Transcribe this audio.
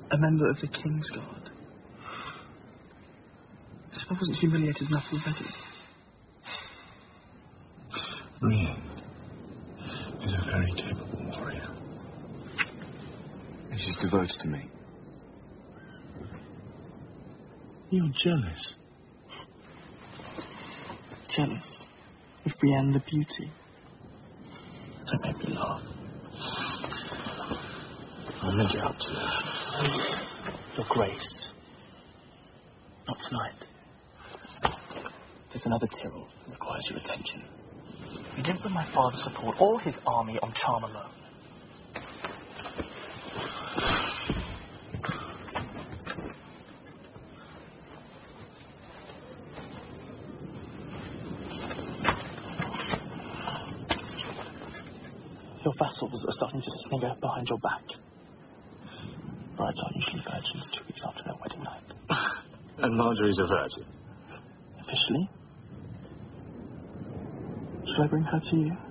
A member of the King's Guard. So I wasn't humiliated enough already. Brienne is a very capable warrior. And she's devoted to me. You're jealous. Jealous of Brienne the Beauty. Don't make me laugh. I'll make it up to you. Your Grace. Not tonight. There's another Tyrrell who requires your attention. You didn't put my father support all his army on charm alone. Your vassals are starting to snigger behind your back. Brides aren't usually virgins 2 weeks after their wedding night. And Marjorie's a virgin. Officially? Shall I bring her to you?